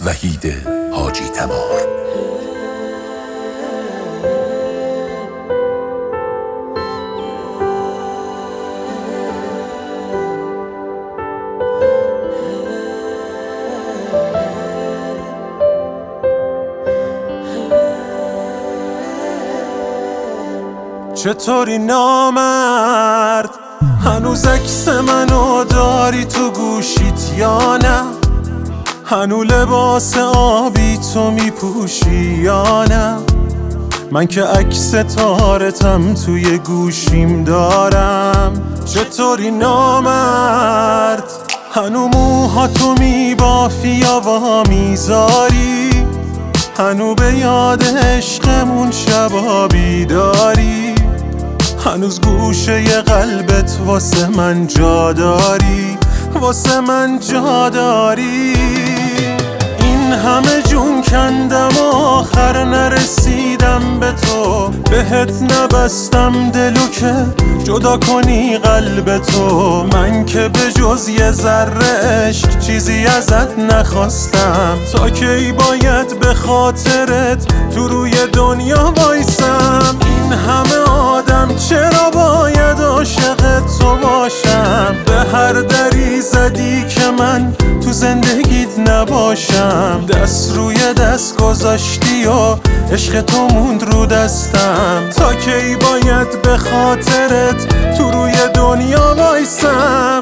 وحید حاجی تبار. چطوری نامرد، هنوز عکس منو داری تو گوشیت یا نه؟ هنو لباس آبی تو میپوشی یا نه؟ من که عکس تارتم توی گوشیم دارم. چطوری نامرد، هنو موهاتو میبافی یا وا میذاری؟ هنو به یاد عشقمون شبا بیداری؟ هنوز گوشه ی قلبت واسه من جا داری؟ واسه من جا داری؟ این همه جون کندم آخر نرسیدم به تو، بهت نبستم دلو که جدا کنی قلب تو. من که به جز یه ذره عشق چیزی ازت نخواستم، تا کی باید به خاطرت تو روی دنیا وایسم؟ این همه آدم چرا باید عاشق تو باشم؟ به هر دری زدی که من تو زندگیت نباشم. دست روی دست گذاشتی و عشق تو موند رو دستم، تا کی باید به خاطرت تو روی دنیا وایسم؟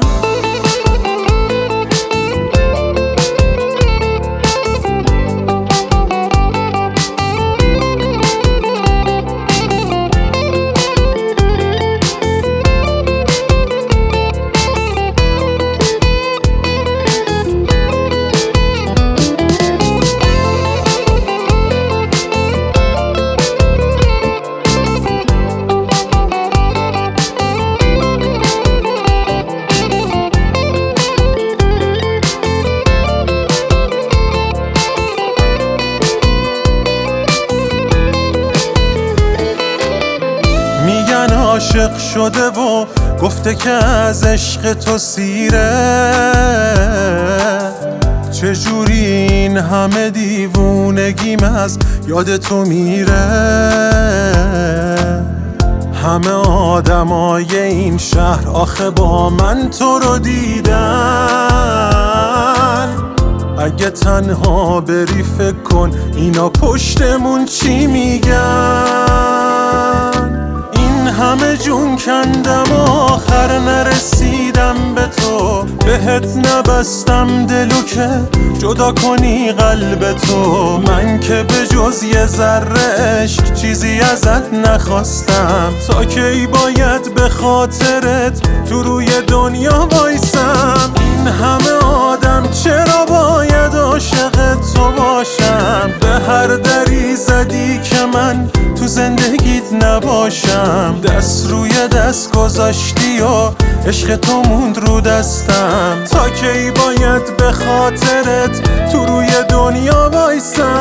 عاشق شده و گفته که از عشق تو سیره، چجوری این همه دیوونگیم از یاد تو میره؟ همه آدمای این شهر آخه با من تو رو دیدن. اگه تنها بری فکر کن اینا پشتمون چی میگن؟ همه جون کندم آخر نرسیدم به تو، بهت نبستم دلو که جدا کنی قلب تو. من که به جز یه ذره عشق چیزی ازت نخواستم، تا کی باید به خاطرت تو روی دنیا وایسم؟ این همه آدم چرا باید عاشق تو باشم؟ به هر دری زدی که من تو زندگیت نباشم. دست روی دست گذاشتی و عشق تو موند رو دستم، تا کی باید به خاطرت تو روی دنیا وایسم؟